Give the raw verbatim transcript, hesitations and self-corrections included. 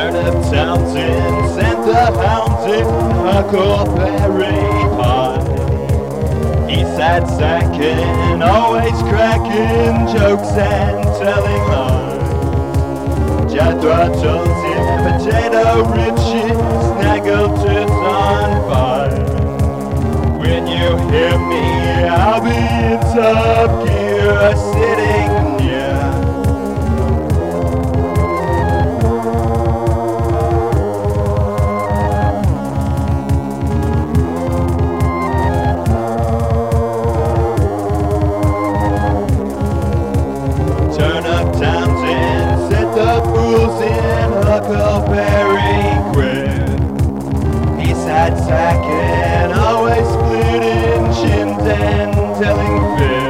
Turnip Townsend sent the hounds in Huckleberry Pie. He sat sacking, always cracking jokes and telling lies. Jethro told him potato riches, Snaggletooth's on fire. When you hear me, I'll be in top gear, sitting near. Turnip Townsend set the fools in Huckleberry Quid. He sat sacking, always splitting chins and telling fibs.